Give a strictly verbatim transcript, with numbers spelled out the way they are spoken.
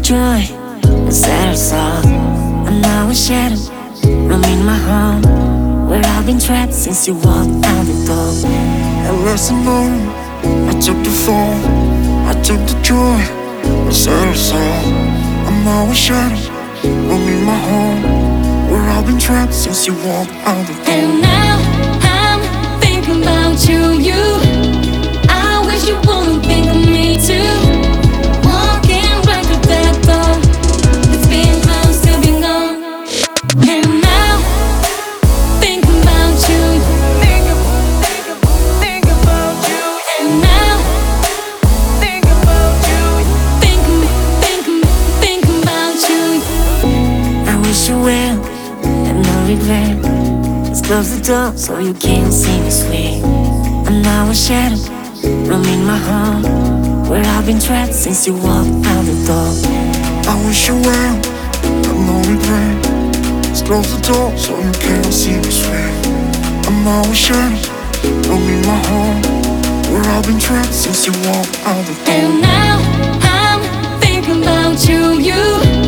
joy, a sad soul. I'm now a shadow, roaming my home, where I've been trapped since you walked out the door. A lesson learned, I took the fall, I took the joy, a sad soul. I'm now a shadow, roaming my home, where I've been trapped since you walked out the door. And now I'm thinking about you, you. I wish you wouldn't think of me too. Walking right through that door, it's been close to being gone. And now thinking about you, think about, think about you. And now think about you, thinking, thinking, thinking about you. I wish you well, and no regret. Just close the door so you can't see me sweet. I'm now a shadow, roaming my home, where I've been trapped since you walked out the door. I wish you well, but no regret. Just close the door so you can't see me sweet. I'm now a shadow, roaming my home, where I've been trapped since you walked out the door. And now I'm thinking about you, you.